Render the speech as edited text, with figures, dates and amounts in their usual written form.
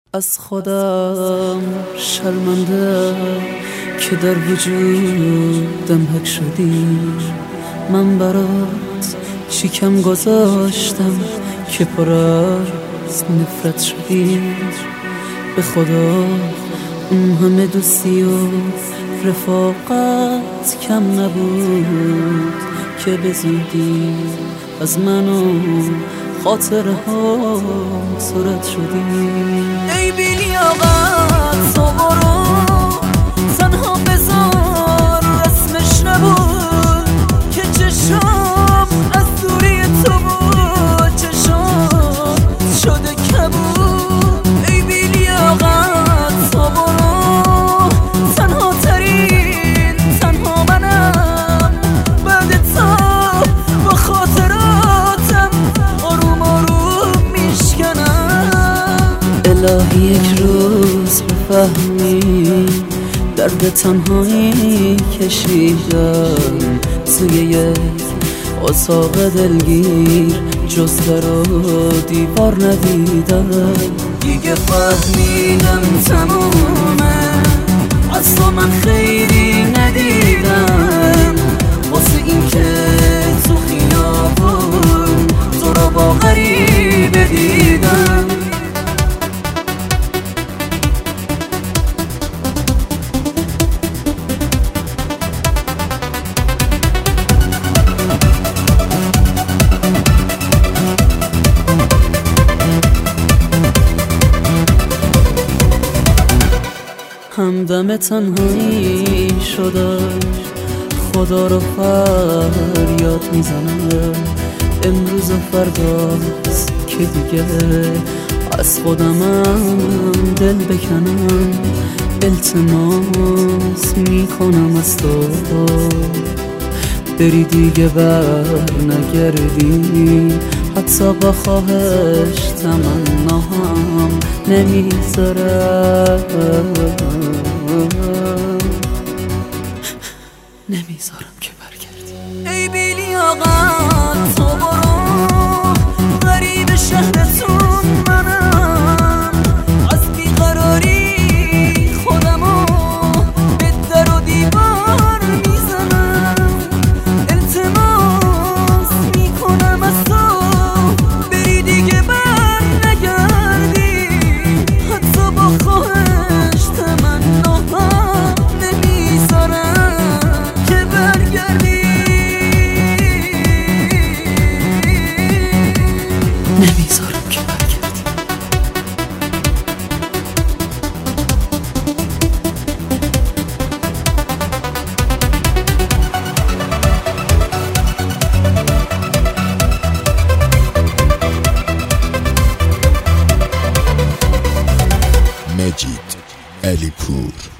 از خودم شرمنده که در وجودم حک شدی. من برات چی کم گذاشتم که پر از نفرت شدی. به خدا اون همه دوستی و رفاقت کم نبود که به زودی از من و خاطره ها صورت شدی. ای بیلیاقت تو برو تنها بذار، رسمش نبود که چشم از دوری تو بود، چشم شده کبود. ای بیلیاقت تو برو تنها ترین تنها منم، بعد تو با خاطراتم آروم آروم میشکنم. الهی یک روز بفهمی درد تنهایی کشیدم توی یک اتاق دلگیر، جز در و دیوار ندیدم. دیگه فهمیدم تمومه، از تو من خیری ندیدم، واسه این که تو خیابون تو رو با غریبه دیدم. همدم تنهایی شده، خدا رو فریاد میزنم. امروز و فرداست که دیگه از خودمم دل بکنم. التماس میکنم از تو بری دیگه بر نگردی، حتی با خواهش تمنام نمیذارم که برگردی. ای بیلیاقت تو برو، غریب شهرتون منم، از بیقراری خودمو به در و دیوار میزنم. التماس میکنم از تو بری دیگه بر نگردی، حتی با خواهش تمنام نمیذارم که برگردی. نمیذارم که برگردی. مجید علی پور.